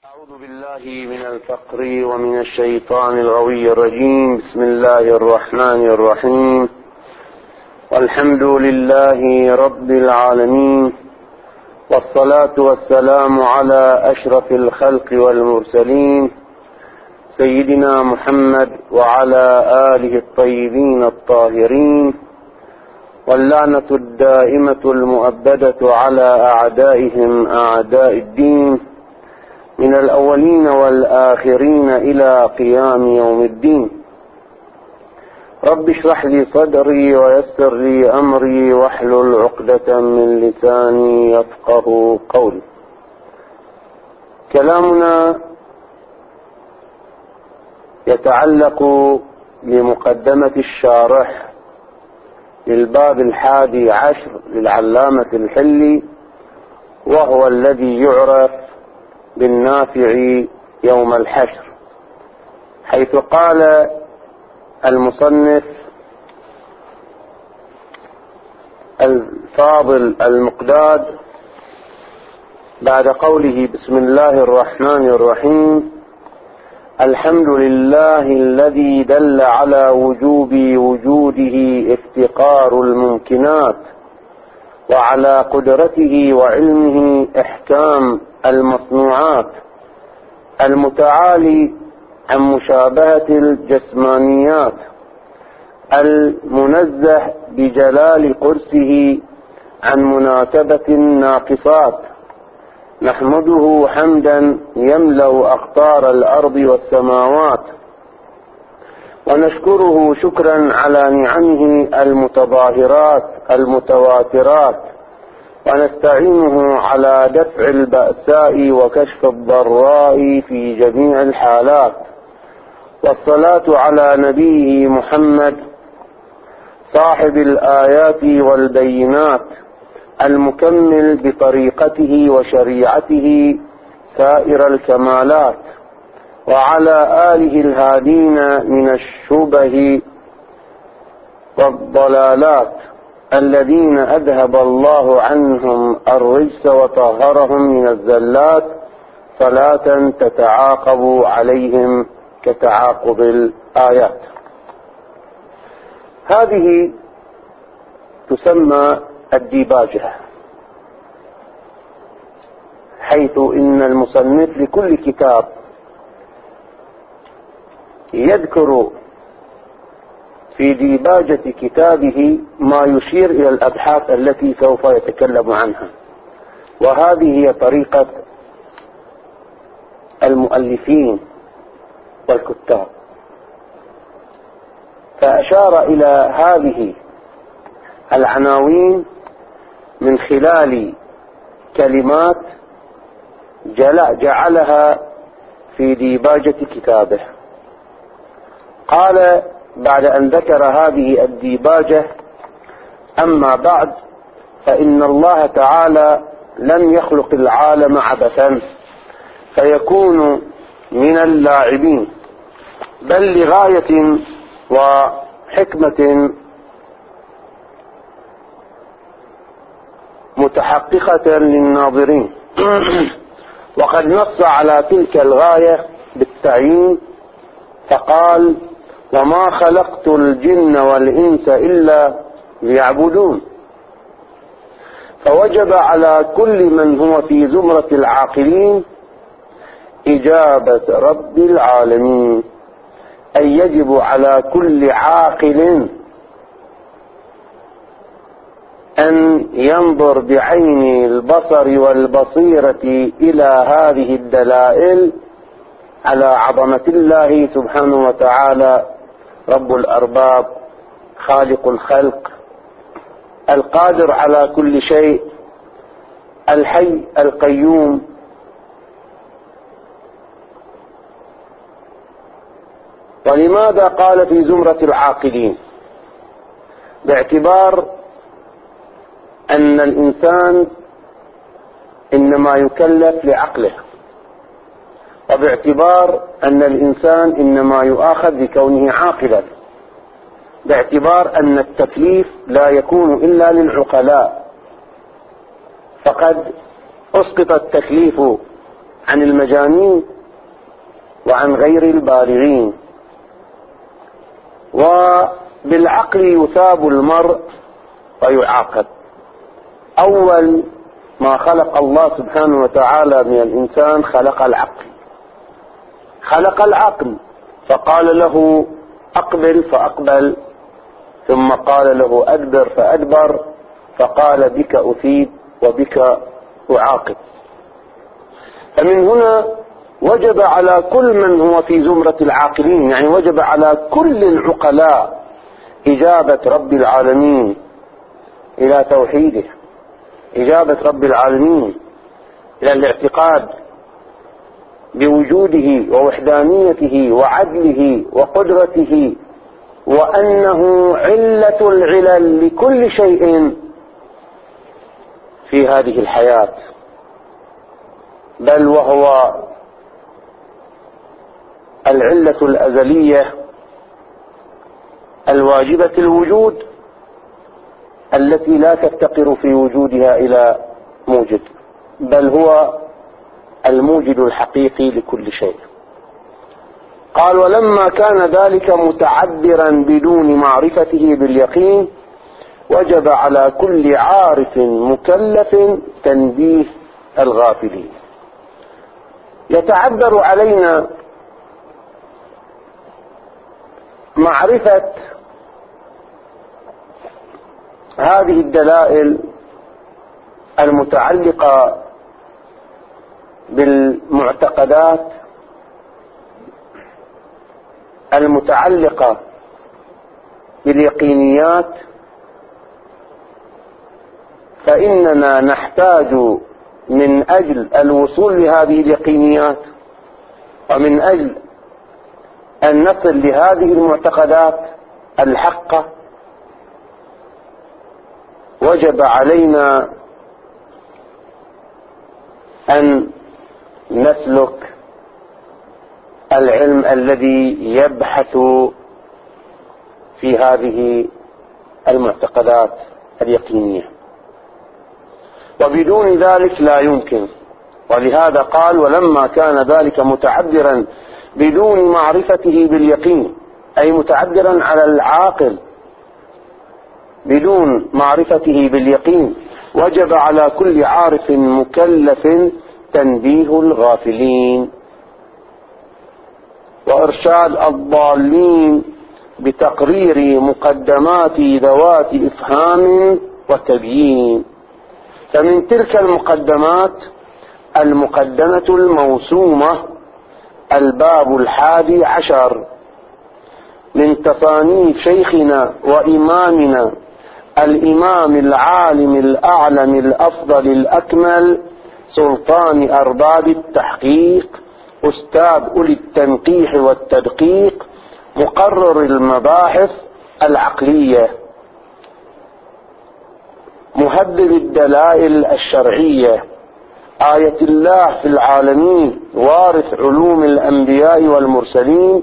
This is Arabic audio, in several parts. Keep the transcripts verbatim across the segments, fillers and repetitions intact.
أعوذ بالله من الفقر ومن الشيطان الغوي الرجيم. بسم الله الرحمن الرحيم، والحمد لله رب العالمين، والصلاة والسلام على أشرف الخلق والمرسلين سيدنا محمد وعلى آله الطيبين الطاهرين، واللعنة الدائمة المؤبدة على أعدائهم أعداء الدين من الأولين والآخرين إلى قيام يوم الدين. رب اشرح لي صدري ويسر لي أمري واحلل عقدة من لساني يفقه قولي. كلامنا يتعلق بمقدمة الشارح للباب الحادي عشر للعلامة الحلي، وهو الذي يعرف بالنافع يوم الحشر، حيث قال المصنف الفاضل المقداد بعد قوله بسم الله الرحمن الرحيم: الحمد لله الذي دل على وجوب وجوده افتقار الممكنات، وعلى قدرته وعلمه إحكام المصنوعات، المتعالي عن مشابهة الجسمانيات، المنزه بجلال قرسه عن مناسبة الناقصات. نحمده حمدا يملأ أقطار الأرض والسماوات، ونشكره شكرا على نعمه المتظاهرات المتواترات، ونستعينه على دفع البأساء وكشف الضراء في جميع الحالات. والصلاة على نبيه محمد صاحب الآيات والبينات، المكمل بطريقته وشريعته سائر الكمالات، وعلى آله الهادين من الشبه والضلالات، الذين أذهب الله عنهم الرجس وطهرهم من الزلات، صلاة تتعاقب عليهم كتعاقب الآيات. هذه تسمى الديباجة، حيث إن المصنف لكل كتاب يذكر في ديباجة كتابه ما يشير إلى الأبحاث التي سوف يتكلم عنها، وهذه هي طريقة المؤلفين والكتاب. فأشار إلى هذه العناوين من خلال كلمات جعلها في ديباجة كتابه. قال بعد أن ذكر هذه الديباجة: أما بعد، فإن الله تعالى لم يخلق العالم عبثا فيكون من اللاعبين، بل لغاية وحكمة متحققة للناظرين. وقد نص على تلك الغاية بالتعيين فقال: وما خلقت الجن والإنس إلا ليعبدون. فوجب على كل من هو في زمرة العاقلين إجابة رب العالمين، أي يجب على كل عاقل أن ينظر بعين البصر والبصيرة إلى هذه الدلائل على عظمة الله سبحانه وتعالى، رب الأرباب، خالق الخلق، القادر على كل شيء، الحي القيوم. ولماذا قال في زمرة العاقلين؟ باعتبار أن الإنسان إنما يكلف لعقله، وباعتبار أن الإنسان إنما يؤاخذ بكونه عاقلا، باعتبار أن التكليف لا يكون إلا للعقلاء، فقد أسقط التكليف عن المجانين وعن غير البالغين. وبالعقل يثاب المرء ويعاقب. أول ما خلق الله سبحانه وتعالى من الإنسان خلق العقل، خلق العقل فقال له أقبل فأقبل، ثم قال له أدبر فأدبر، فقال بك أثيب وبك أعاقب. فمن هنا وجب على كل من هو في زمرة العاقلين، يعني وجب على كل العقلاء إجابة رب العالمين إلى توحيده، إجابة رب العالمين إلى الاعتقاد بوجوده ووحدانيته وعدله وقدرته، وأنه علة العلل لكل شيء في هذه الحياة، بل وهو العلة الأزلية الواجبة الوجود التي لا تفتقر في وجودها إلى موجد، بل هو الموجد الحقيقي لكل شيء. قال ولما كان ذلك متعبرا بدون معرفته باليقين وجب على كل عارف مكلف تنبيه الغافلين. يتعذر علينا معرفة هذه الدلائل المتعلقة بالمعتقدات، المتعلقة باليقينيات، فإننا نحتاج من أجل الوصول لهذه اليقينيات ومن أجل أن نصل لهذه المعتقدات الحقة وجب علينا أن نسلك العلم الذي يبحث في هذه المعتقدات اليقينية، وبدون ذلك لا يمكن. ولهذا قال ولما كان ذلك متعبرا بدون معرفته باليقين، أي متعبرا على العاقل بدون معرفته باليقين، وجب على كل عارف مكلف تنبيه الغافلين وإرشاد الضالين بتقرير مقدمات ذوات إفهام وتبيين. فمن تلك المقدمات المقدمة الموسومة الباب الحادي عشر من تصانيف شيخنا وإمامنا الإمام العالم الأعلم الأفضل الأكمل سلطان أرباب التحقيق أستاذ أولي التنقيح والتدقيق مقرر المباحث العقلية مهذب الدلائل الشرعية آية الله في العالمين وارث علوم الأنبياء والمرسلين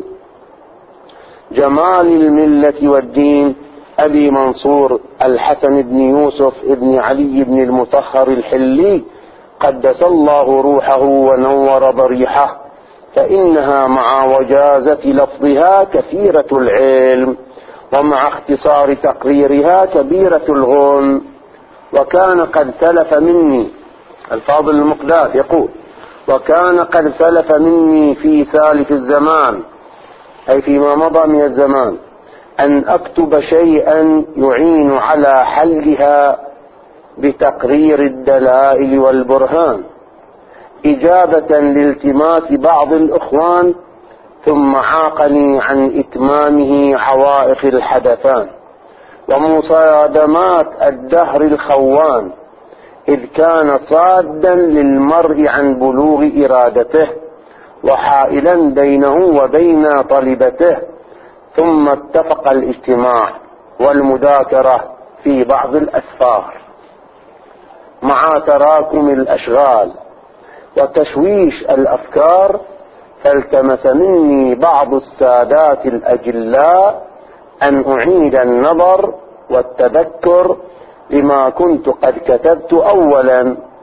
جمال الملة والدين أبي منصور الحسن بن يوسف بن علي بن المطهر الحلي قدس الله روحه ونور ضريحه، فإنها مع وجازة لفظها كثيرة العلم ومع اختصار تقريرها كبيرة الغنم. وكان قد سلف مني الفاضل المقداد يقول وكان قد سلف مني في سالف الزمان، أي فيما مضى من الزمان، أن أكتب شيئا يعين على حلها بتقرير الدلائل والبرهان إجابة لالتماس بعض الإخوان، ثم عاقني عن إتمامه عوائق الحدثان ومصادمات الدهر الخوان، إذ كان صادا للمرء عن بلوغ إرادته وحائلا بينه وبين طلبته، ثم اتفق الاجتماع والمذاكرة في بعض الأسفار مع تراكم الأشغال وتشويش الأفكار، فالتمس مني بعض السادات الأجلاء أن أعيد النظر والتذكر لما كنت قد كتبت أولا،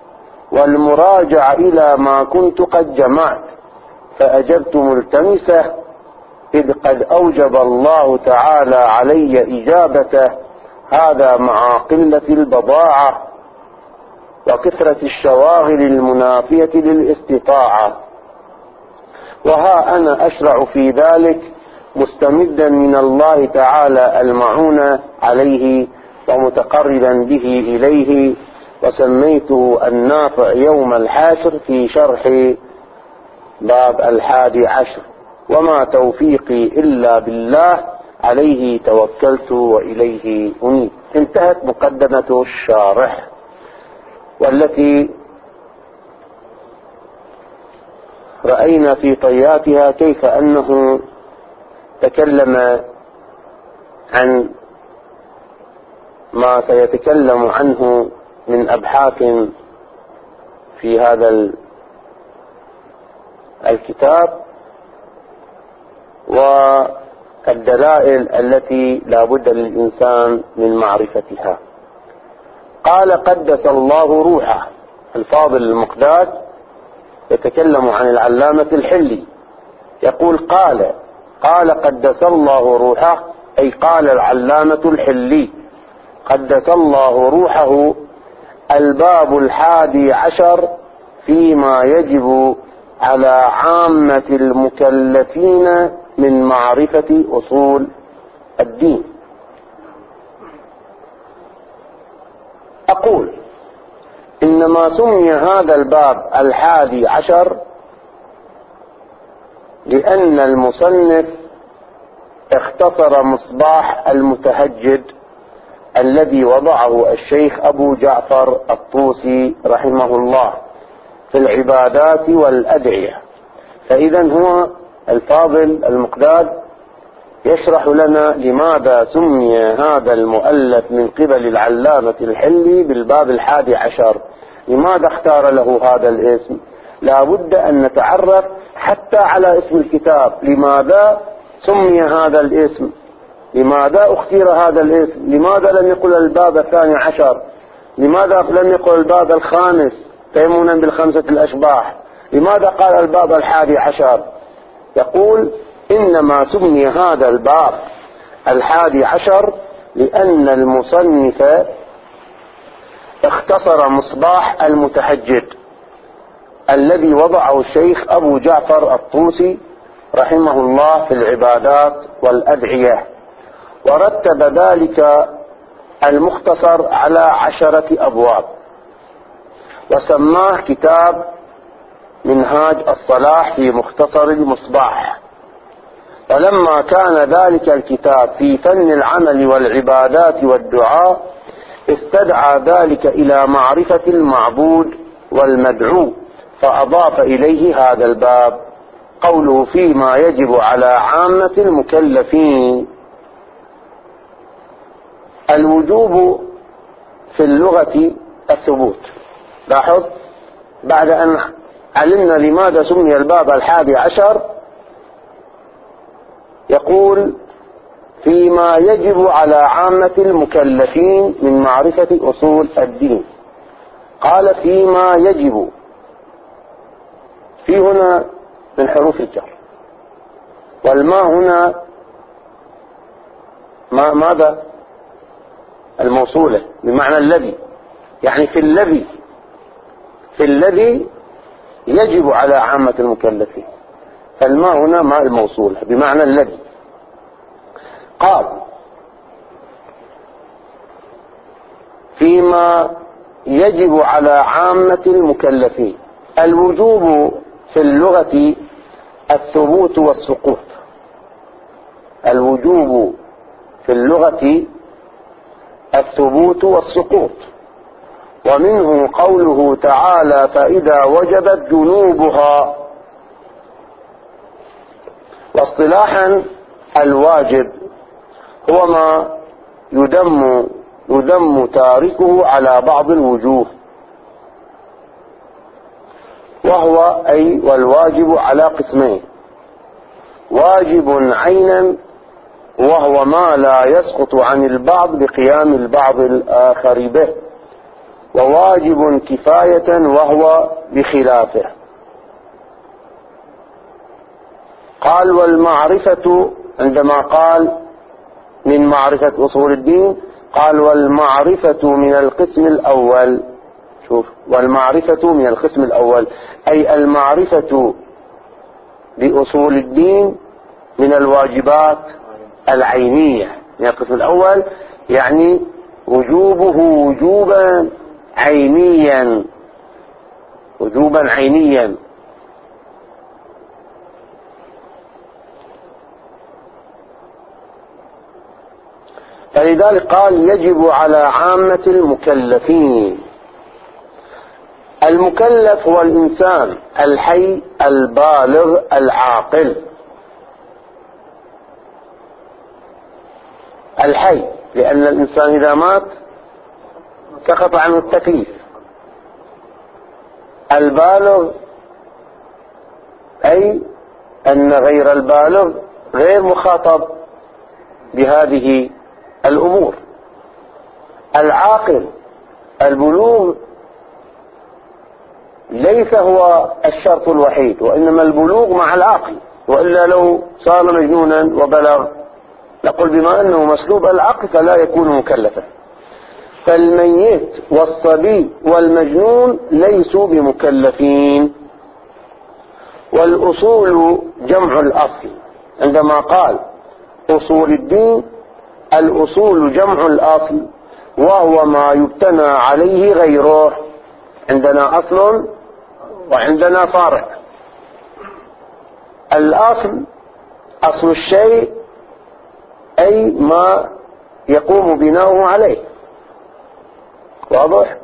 والمراجعة إلى ما كنت قد جمعت، فأجبت ملتمسه، إذ قد أوجب الله تعالى علي إجابته، هذا مع قلة البضاعة وكثرة الشواغل المنافية للاستطاعة، وها أنا أشرع في ذلك مستمدا من الله تعالى المعونة عليه ومتقربا به إليه، وسميته النافع يوم الحاشر في شرح باب الحادي عشر. وما توفيقي إلا بالله، عليه توكلت وإليه أنيب. انتهت مقدمة الشارح، والتي رأينا في طياتها كيف أنه تكلم عن ما سيتكلم عنه من أبحاث في هذا الكتاب، والدلائل التي لا بد للإنسان من معرفتها. قال قدس الله روحه. الفاضل المقداد يتكلم عن العلامة الحلي، يقول قال قال قدس الله روحه، أي قال العلامة الحلي قدس الله روحه: الباب الحادي عشر فيما يجب على عامة المكلفين من معرفة أصول الدين. أقول إنما سمي هذا الباب الحادي عشر لأن المصنف اختصر مصباح المتهجد الذي وضعه الشيخ أبو جعفر الطوسي رحمه الله في العبادات والأدعية. فإذا هو الفاضل المقداد يشرح لنا لماذا سمي هذا المؤلف من قبل العلامة الحلي بالباب الحادي عشر، لماذا اختار له هذا الاسم. لا بد أن نتعرف حتى على اسم الكتاب، لماذا سمي هذا الاسم، لماذا اختير هذا الاسم، لماذا لم يقل الباب الثاني عشر، لماذا لم يقل الباب الخامس تيمنا بالخمسة الأشباح، لماذا قال الباب الحادي عشر. يقول إنما سمي هذا الباب الحادي عشر لأن المصنف اختصر مصباح المتهجد الذي وضعه الشيخ أبو جعفر الطوسي رحمه الله في العبادات والأدعية، ورتب ذلك المختصر على عشرة أبواب، وسماه كتاب منهاج الصلاح في مختصر المصباح. ولما كان ذلك الكتاب في فن العمل والعبادات والدعاء، استدعى ذلك إلى معرفة المعبود والمدعو، فأضاف إليه هذا الباب. قوله فيما يجب على عامة المكلفين. الوجوب في اللغة الثبوت. لاحظ، بعد أن علمنا لماذا سمي الباب الحادي عشر، يقول فيما يجب على عامة المكلفين من معرفة أصول الدين. قال فيما يجب، في هنا من حروف الجر، والما هنا ما ماذا الموصولة بمعنى الذي، يعني في الذي في الذي يجب على عامة المكلفين، فالما هنا ما الموصولة بمعنى الذي. قال فيما يجب على عامة المكلفين. الوجوب في اللغة الثبوت والسقوط. الوجوب في اللغة الثبوت والسقوط، ومنه قوله تعالى فإذا وجبت جنوبها. واصطلاحا الواجب هو ما يدم يدم تاركه على بعض الوجوه، وهو أي والواجب على قسمين: واجب عينا وهو ما لا يسقط عن البعض بقيام البعض الآخر به، وواجب كفاية وهو بخلافه. قال والمعرفة، عندما قال من معرفة أصول الدين قال والمعرفة من القسم الأول. شوف، والمعرفة من القسم الأول أي المعرفة بأصول الدين من الواجبات العينية. من القسم الأول يعني وجوبه وجوبا عينيا، وجوبا عينيا. فلذلك قال يجب على عامة المكلفين. المكلف هو الإنسان الحي البالغ العاقل. الحي لأن الإنسان إذا مات سقط عنه التكليف. البالغ أي أن غير البالغ غير مخاطب بهذه الأمور. العاقل، البلوغ ليس هو الشرط الوحيد، وإنما البلوغ مع العقل، وإلا لو صار مجنونا وبلغ نقول بما أنه مسلوب العقل فلا يكون مكلفا. فالميت والصبي والمجنون ليسوا بمكلفين. والأصول جمع الأصل. عندما قال أصول الدين، الأصول جمع الأصل وهو ما يبتنى عليه غيره. عندنا أصل وعندنا فرع. الأصل أصل الشيء أي ما يقوم بناؤه عليه. واضح؟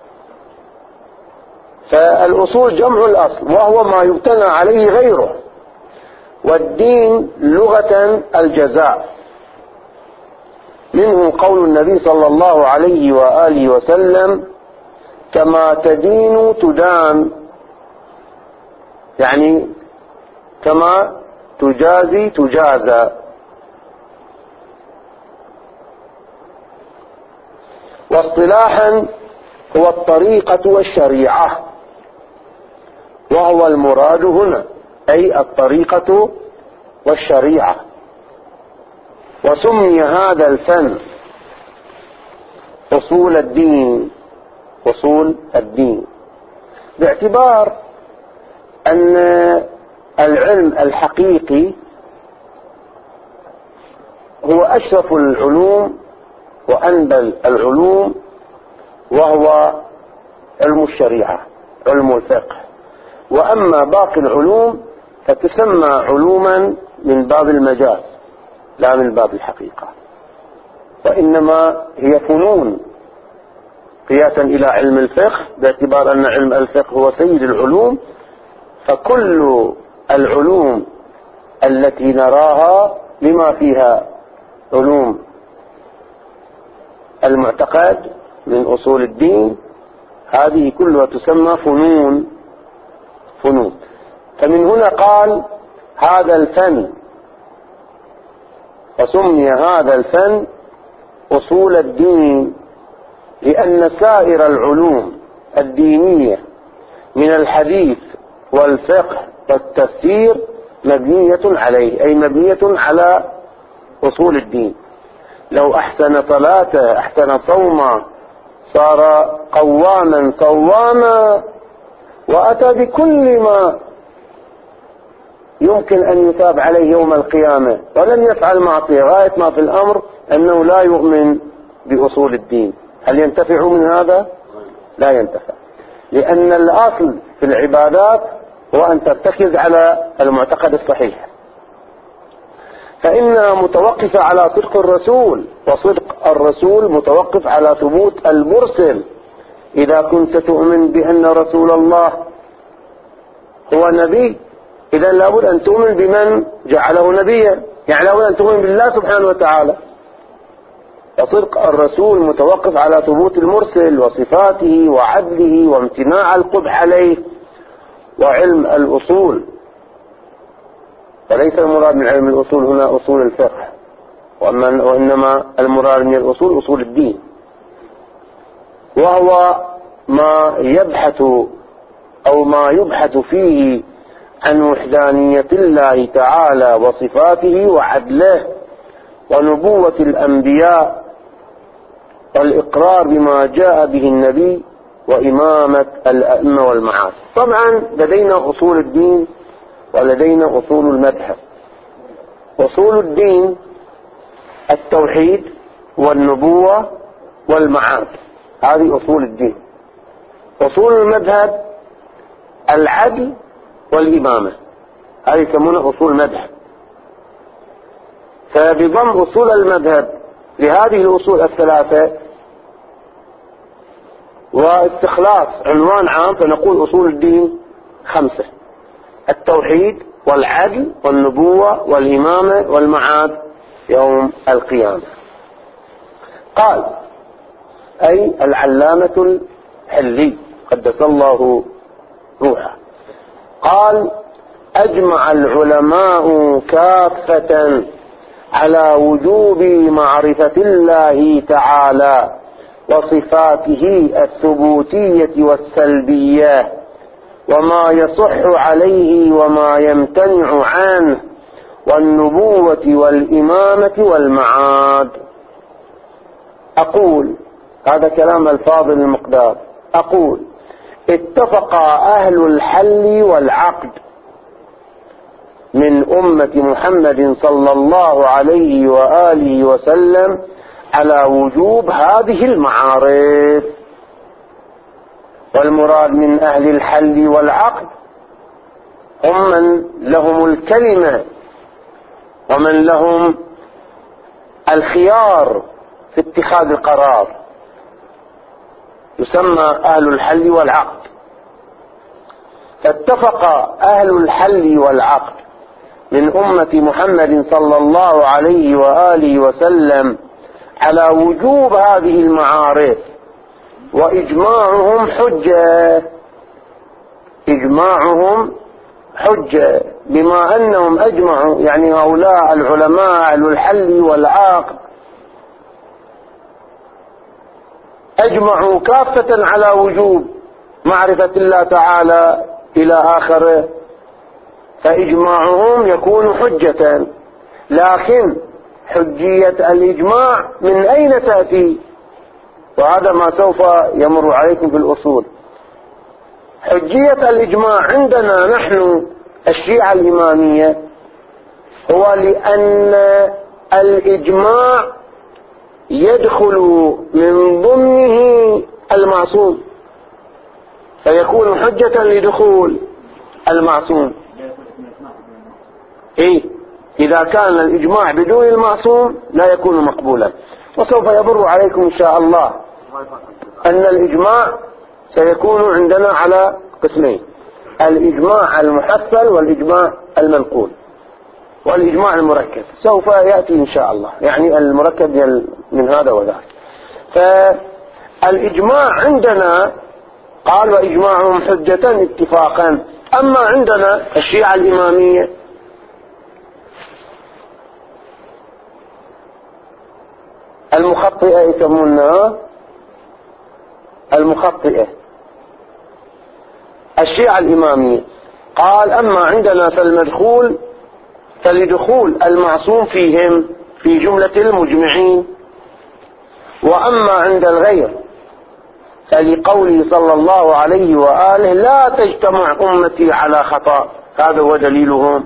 فالأصول جمع الأصل وهو ما يبتنى عليه غيره. والدين لغة الجزاء، منه قول النبي صلى الله عليه وآله وسلم كما تدين تدان، يعني كما تجازي تجازى. واصطلاحا هو الطريقة والشريعة، وهو المراد هنا أي الطريقة والشريعة. وسمي هذا الفن أصول الدين، أصول الدين، باعتبار أن العلم الحقيقي هو أشرف العلوم وأنبل العلوم، وهو علم الشريعة، علم الفقه. وأما باقي العلوم فتسمى علوما من باب المجاز لا من باب الحقيقة، وإنما هي فنون قياسا إلى علم الفقه، باعتبار أن علم الفقه هو سيد العلوم. فكل العلوم التي نراها بما فيها علوم المعتقد من أصول الدين هذه كلها تسمى فنون فنون. فمن هنا قال هذا الفن، وسمي هذا الفن أصول الدين، لأن سائر العلوم الدينية من الحديث والفقه والتفسير مبنية عليه، أي مبنية على أصول الدين. لو أحسن صلاته أحسن صومه صار قواما صواما وأتى بكل ما يمكن أن يثاب عليه يوم القيامة، ولم يفعل معصية. غاية ما في الأمر أنه لا يؤمن بأصول الدين. هل ينتفع من هذا؟ لا ينتفع، لأن الأصل في العبادات هو أن ترتكز على المعتقد الصحيح، فإنها متوقفة على صدق الرسول، وصدق الرسول متوقف على ثبوت المرسل. إذا كنت تؤمن بأن رسول الله هو نبي، إذا لابد أن تؤمن بمن جعله نبيا، يعني لابد أن تؤمن بالله سبحانه وتعالى. وصدق الرسول متوقف على ثبوت المرسل وصفاته وعدله وامتناع القبح عليه وعلم الأصول. وليس المراد من علم الأصول هنا أصول الفقه، وإنما المراد من الأصول أصول الدين، وهو ما يبحث أو ما يبحث فيه عن وحدانية الله تعالى وصفاته وعدله ونبوة الأنبياء والإقرار بما جاء به النبي وإمامة الأئمة والمعاد. طبعا لدينا أصول الدين ولدينا أصول المذهب. أصول الدين التوحيد والنبوة والمعاد، هذه أصول الدين. أصول المذهب العدل والإمامة، هذه يسمونها أصول المذهب. فبضم أصول المذهب لهذه الأصول الثلاثة واستخلاص عنوان عام فنقول أصول الدين خمسة: التوحيد والعدل والنبوة والإمامة والمعاد يوم القيامة. قال أي العلامة الحلي قدس الله روحه، قال: أجمع العلماء كافة على وجوب معرفة الله تعالى وصفاته الثبوتية والسلبية وما يصح عليه وما يمتنع عنه والنبوة والإمامة والمعاد. أقول، هذا كلام الفاضل المقدار، أقول: اتفق أهل الحل والعقد من أمة محمد صلى الله عليه وآله وسلم على وجوب هذه المعارف. والمراد من أهل الحل والعقد هم من لهم الكلمة ومن لهم الخيار في اتخاذ القرار، يسمى أهل الحل والعقد. فاتفق أهل الحل والعقد من أمة محمد صلى الله عليه وآله وسلم على وجوب هذه المعارف، وإجماعهم حجة، إجماعهم حجة بما أنهم أجمعوا، يعني هؤلاء العلماء أهل الحل والعقد أجمعوا كافة على وجوب معرفة الله تعالى إلى آخره، فإجماعهم يكون حجة. لكن حجية الإجماع من أين تأتي؟ وهذا ما سوف يمر عليكم في الأصول. حجية الإجماع عندنا نحن الشيعة الإمامية هو لأن الإجماع يدخل من ضمنه المعصوم، فيكون حجة لدخول المعصوم. إيه؟ إذا كان الإجماع بدون المعصوم لا يكون مقبولا. وسوف يمر عليكم إن شاء الله أن الإجماع سيكون عندنا على قسمين: الإجماع المحصل والإجماع المنقول والإجماع المركب. سوف يأتي إن شاء الله، يعني المركب من هذا وذاك. فالإجماع عندنا قال: وإجماعهم حجة اتفاقا. أما عندنا الشيعة الإمامية المخطئة يسمونها المخطئة، الشيعة الإمامية قال: أما عندنا فالمدخول فلدخول المعصوم فيهم في جملة المجمعين، وأما عند الغير فلقوله صلى الله عليه وآله: لا تجتمع أمتي على خطأ. هذا هو دليلهم.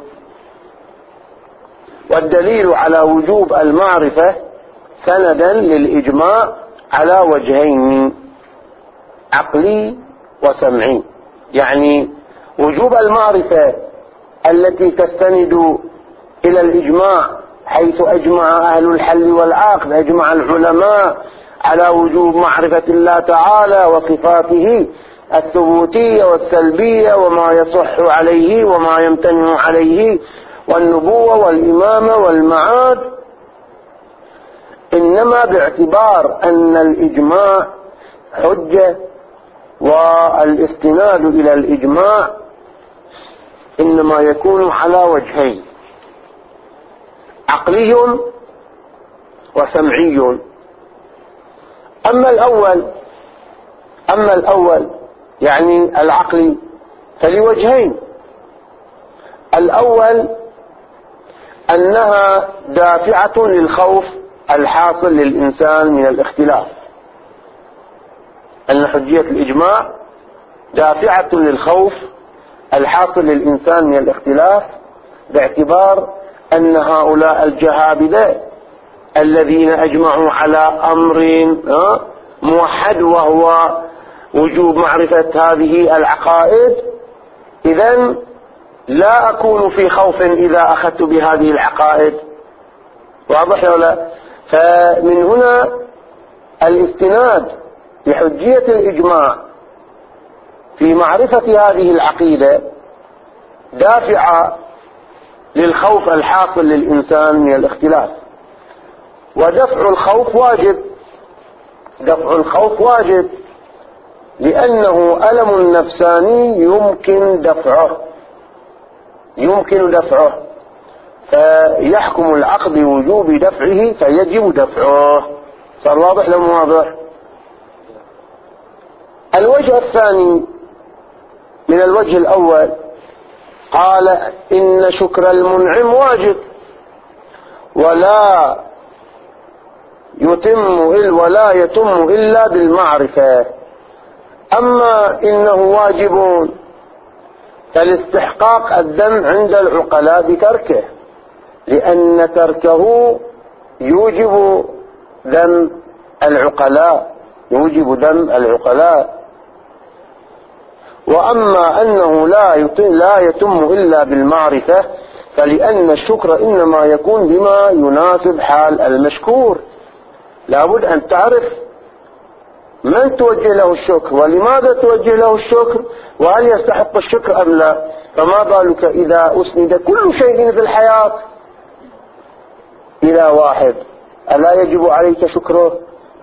والدليل على وجوب المعرفة سندا للإجماع على وجهين: عقلي وسمعي. يعني وجوب المعرفة التي تستند إلى الإجماع، حيث أجمع أهل الحل والعقد، أجمع العلماء على وجوب معرفة الله تعالى وصفاته الثبوتية والسلبية وما يصح عليه وما يمتنع عليه والنبوة والإمامة والمعاد، إنما باعتبار أن الإجماع حجة، والاستناد إلى الإجماع إنما يكون على وجهين: عقلي وسمعي. أما الأول أما الأول يعني العقلي فلوجهين. الأول أنها دافعة للخوف الحاصل للإنسان من الاختلاف، أن حجية الإجماع دافعة للخوف الحاصل للإنسان من الاختلاف، باعتبار أن هؤلاء الجهابذة الذين أجمعوا على أمر موحد وهو وجوب معرفة هذه العقائد، إذن لا أكون في خوف إذا أخذت بهذه العقائد. واضح ولا؟ فمن هنا الاستناد بحجية الإجماع في معرفة هذه العقيدة دافع للخوف الحاصل للإنسان من الاختلاف. ودفع الخوف واجب، دفع الخوف واجب لأنه ألم نفساني يمكن دفعه يمكن دفعه فيحكم العقل بوجوب دفعه فيجب دفعه. صار واضح لو واضح؟ الوجه الثاني من الوجه الأول قال إن شكر المنعم واجب ولا يتم ولا يتم إلا بالمعرفة. أما إنه واجب فالاستحقاق الذم عند العقلاء بتركه، لأن تركه يوجب ذم العقلاء يوجب ذم العقلاء. وأما أنه لا لا يتم إلا بالمعرفة فلأن الشكر إنما يكون بما يناسب حال المشكور. لابد أن تعرف من توجه له الشكر ولماذا توجه له الشكر وهل يستحق الشكر أم لا. فما بالك إذا أسند كل شيء في الحياة إلى واحد، ألا يجب عليك شكره؟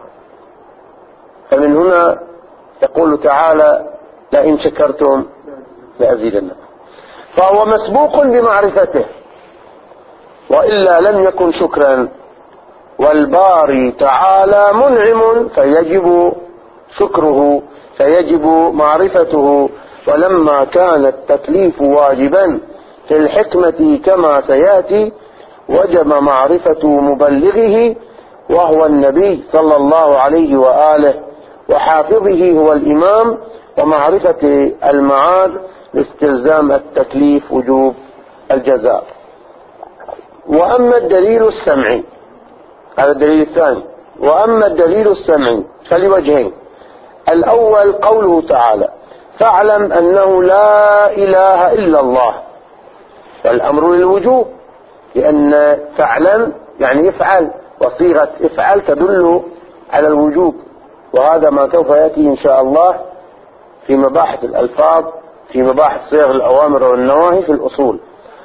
فمن هنا يقول تعالى لئن شكرتم لأزيدنكم، فهو مسبوق بمعرفته وإلا لم يكن شكرا. والباري تعالى منعم فيجب شكره فيجب معرفته. ولما كان التكليف واجبا في الحكمة كما سيأتي وجب معرفة مبلغه وهو النبي صلى الله عليه وآله وحافظه هو الإمام، ومعرفة المعاد لاستلزام التكليف وجوب الجزاء. وأما الدليل السمعي، هذا الدليل الثاني. وأما الدليل السمعي فلوجهين. الأول قوله تعالى فاعلم أنه لا إله إلا الله، والأمر للوجوب، لأن فاعلم يعني افعل، وصيغة افعل تدل على الوجوب، وهذا ما سوف يأتي إن شاء الله في مباحث الألفاظ في مباحث صيغ الأوامر والنواهي في الأصول.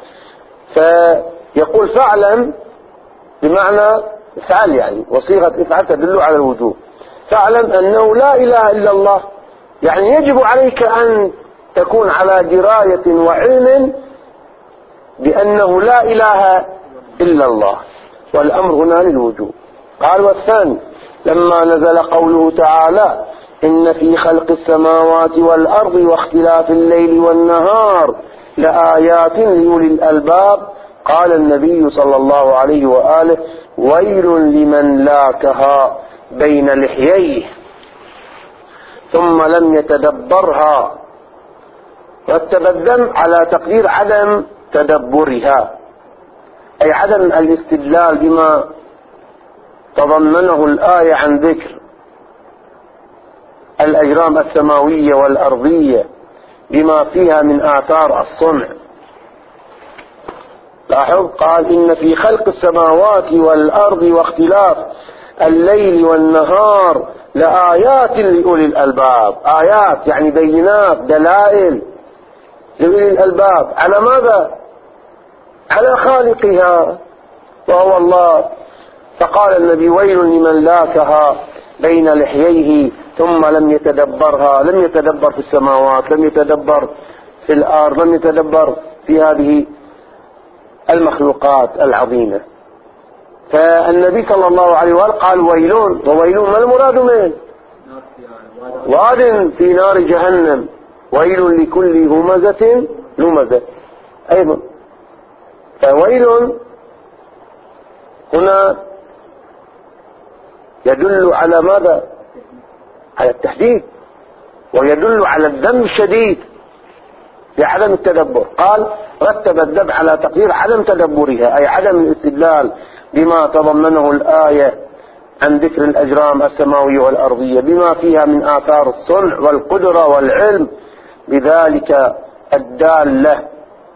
فيقول فاعلم بمعنى افعل يعني، وصيغة افعل تدل على الوجوب. فاعلم أنه لا إله إلا الله يعني يجب عليك أن تكون على دراية وعلم بأنه لا إله إلا الله، والأمر هنا للوجوب. قال والثاني لما نزل قوله تعالى إن في خلق السماوات والأرض واختلاف الليل والنهار لآيات لأولي الألباب، قال النبي صلى الله عليه وآله ويل لمن لاكها بين لحييه ثم لم يتدبرها. والتبذم على تقدير عدم تدبرها، أي عدم الاستدلال بما تضمنه الآية عن ذكر الأجرام السماوية والأرضية بما فيها من آثار الصنع. لاحظ قال إن في خلق السماوات والأرض واختلاف الليل والنهار لآيات لأولي الألباب. آيات يعني بينات دلائل لأولي الألباب على ماذا؟ على خالقها وهو الله. فقال النبي ويل لمن لاكها بين لحييه ثم لم يتدبرها، لم يتدبر في السماوات، لم يتدبر في الأرض، لم يتدبر في هذه المخلوقات العظيمة. فالنبي صلى الله عليه وآله قال ويلون، وويلون ما المراد منه؟ واد في نار جهنم ويل لكل همزة لمزة أيضا. فويل هنا يدل على ماذا؟ على التحديد، ويدل على الذم الشديد بعدم التدبر. قال رتب الذم على تقدير عدم تدبرها، أي عدم الاستدلال بما تضمنه الآية عن ذكر الأجرام السماوية والأرضية بما فيها من آثار الصنع والقدرة والعلم بذلك الدالة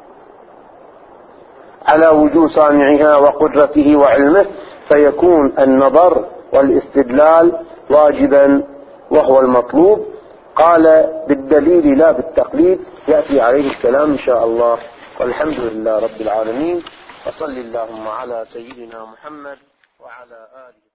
على وجود صانعها وقدرته وعلمه، فيكون النظر والاستدلال واجبا وهو المطلوب. قال بالدليل لا بالتقليد، يأتي عليه الكلام إن شاء الله. والحمد لله رب العالمين، وصل اللهم على سيدنا محمد وعلى آله.